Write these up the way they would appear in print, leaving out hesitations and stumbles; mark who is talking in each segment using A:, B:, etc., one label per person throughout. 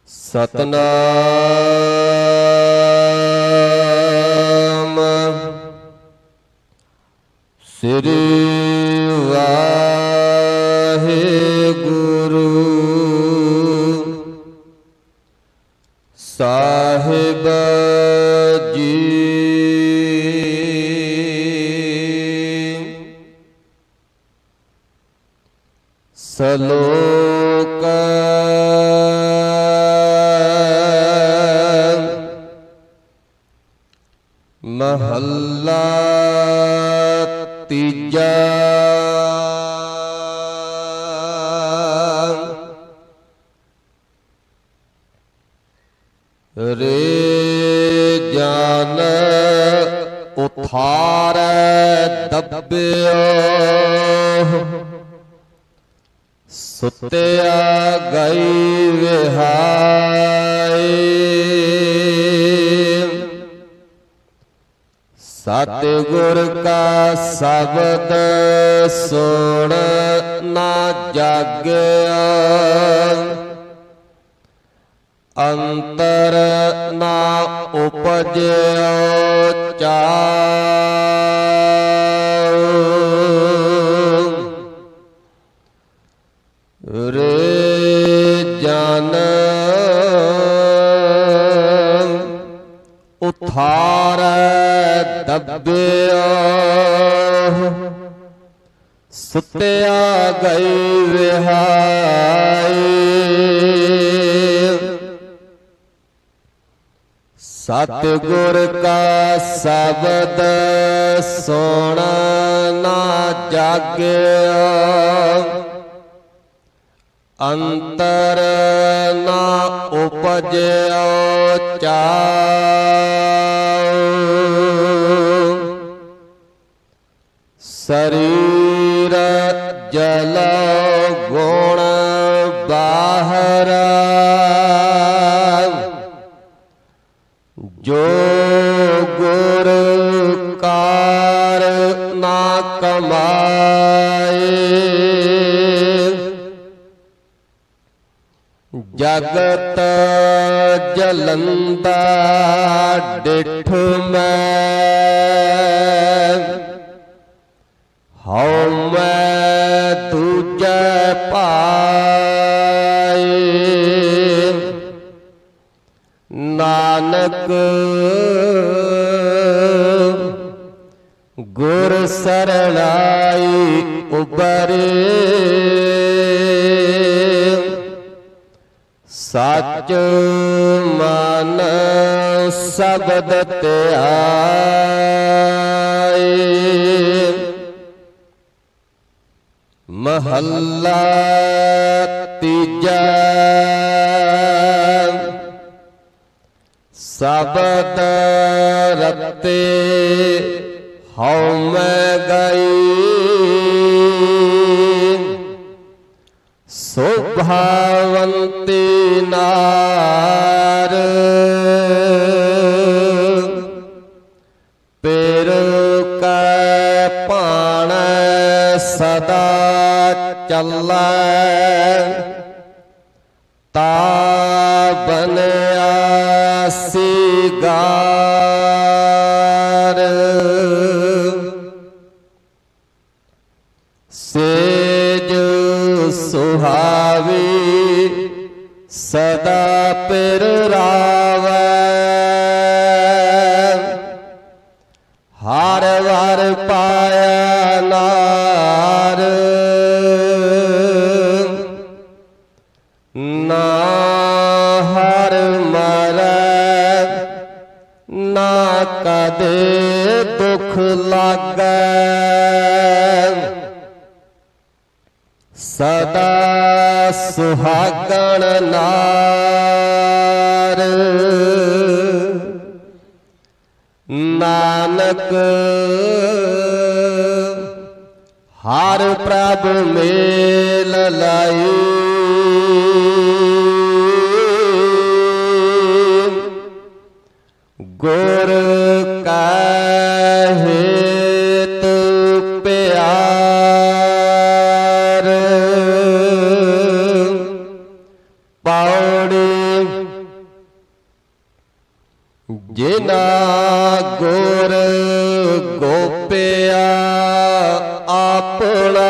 A: ਸਤਨਾਮ ਸ੍ਰੀ ਵਾਹਿਗੁਰੂ ਸਾਹਿਬ ਜੀ। ਸਲੋਕ ਮਹੱਲਾ ਤੀਜਾ। ਰੇ ਜਨ ਉਥਾਰੈ ਦੱਬਿਓ, ਸੁਤਿਆ ਗਈ ਵਿਹਾਈ। ਸਤਿਗੁਰ ਕਾ ਸ਼ਬਦ ਸੁਣ ਨਾ ਜਾਗਿਆ, ਅੰਤਰ ਨਾ ਉਪਜਿਓ ਚਾਉ। ਰੇ ਜਨ ਉਥਾਰੈ ਦੱਬਿਓ, ਸੁਤਿਆ ਗਈ ਵਿਹਾਈ। ਸਤਿਗੁਰ ਕਾ ਸ਼ਬਦ ਸੁਣ ਨਾ ਜਾਗਿਆ, ਅੰਤਰ ਨਾ ਉਪਜਿਓ ਚਾਉ। ਸਰੀਰ ਜਲ ਗੁਣ ਬਾਹਰ, ਜੋ ਗੁਰ ਕਾਰ ਨਾ ਕਮਾਏ। ਜਗਤ ਜਲੰਦਾ ਡਿਠ ਮੈਂ, ਹਉ ਮੈਂ ਦੂਜੈ ਪਾਏ। ਨਾਨਕ ਗੁਰ ਸਰਣਾਈ ਉਬਰੇ, ਸਚ ਮਨ ਸ਼ਬਦ ਧਿਆਏ। ਮਹੱਲਾ ਤੀਜਾ। ਸ਼ਬਦ ਰਤੇ ਹਉ ਮੈਂ ਗਈ, ਸ਼ੋਭਾਵੰਤੀ ਨਾਰ। ਪੇਰ ਕੈ ਭਾਣੈ ਸਦਾ ਚੱਲੈ, ਤਾ ਬਨਿਆ ਸੀਗਾਰ। ਸੇਜ ਸੁਹਾਵੀ ਸਦਾ ਪਿਰ ਰਾਵੈ, ਹਰ ਵਰ ਪਾਇਆ ਨਾਰ। ਨਾ ਹਰ ਮਰੈ ਨਾ ਕਦੇ ਦੁਖ ਲਾਗੈ, ਸਦਾ ਸੁਹਾਗਣ ਨਾਰ। ਨਾਨਕ ਹਰ ਪ੍ਰਭ ਮੇਲ ਲਾਈ, ਗੁਰ ਕਾ ਹੇਤ ਪਿਆਰ। ਪੌੜੀ ਜਿਨਾ ਗੁਰ ਗੋਪਿਆ ਆਪਣਾ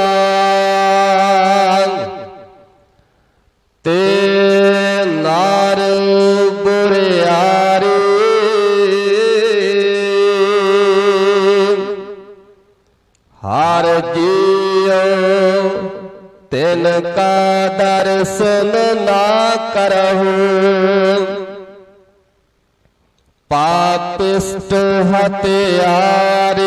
A: ਤੇ ਨਾਰ ਬੁਰਿਆਰੀ ਹਰ ਜੀਉ ਤਿਨ ਕਾ ਦਰਸ਼ਨ ਨਾ ਕਰਹੁ ਪਾਪਿਸ਼ਟ ਹਤਿਆਰੇ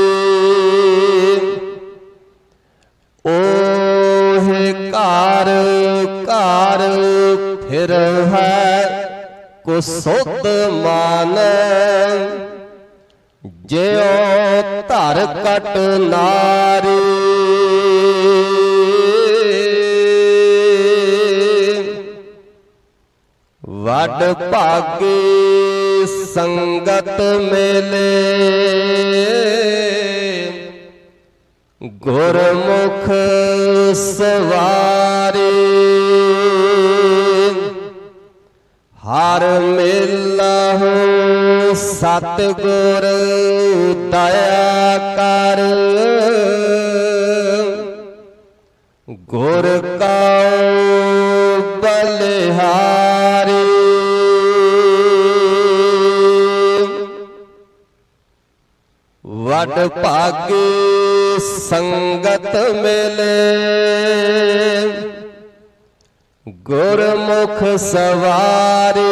A: ਓਹਿ ਘਰ ਘਰ ਫਿਰ ਹੈ ਕੁਸੁਧ ਮਨ ਜਿਉ ਧਰ ਕਟ ਨਾਰੀ ਵੱਡ ਭਾਗੀ ਸੰਗਤ ਮੇਲੇ ਗੁਰਮੁਖ ਸਵਾਰੀ ਹਰ ਮਿਲਹੁ ਸਤਿਗੁਰ ਦਇਆ ਕਰ ਗੁਰ ਕਉ ਬਲਿਹਾਰੀ ਵੱਡ ਭਾਗੀ ਸੰਗਤ ਮਿਲੇ ਗੁਰਮੁਖ ਸਵਾਰੀ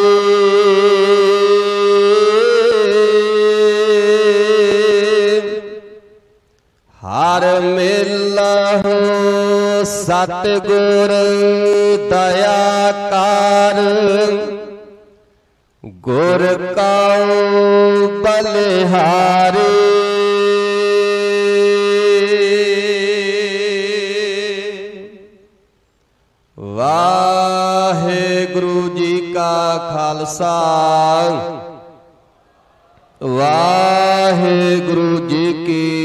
A: ਹਰ ਮਿਲਹੁ ਸਤਿਗੁਰ ਦਇਆ ਕਰ ਗੁਰ ਕਉ ਬਲਿਹਾਰੀ ਵਾਹਿਗੁਰੂ ਜੀ ਕਾ ਖਾਲਸਾ ਵਾਹਿਗੁਰੂ ਜੀ ਕੀ